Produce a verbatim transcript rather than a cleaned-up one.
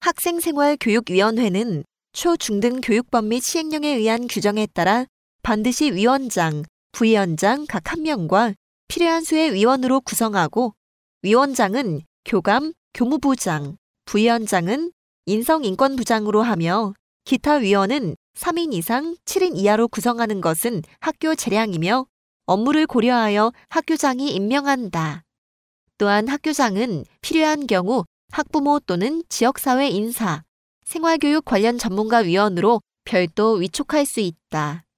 학생생활교육위원회는 초중등교육법 및 시행령에 의한 규정에 따라 반드시 위원장, 부위원장 각 한 명과 필요한 수의 위원으로 구성하고 위원장은 교감, 교무부장, 부위원장은 인성인권부장으로 하며 기타 위원은 삼 인 이상 칠 인 이하로 구성하는 것은 학교 재량이며 업무를 고려하여 학교장이 임명한다. 또한 학교장은 필요한 경우 학부모 또는 지역사회 인사, 생활교육 관련 전문가 위원으로 별도 위촉할 수 있다.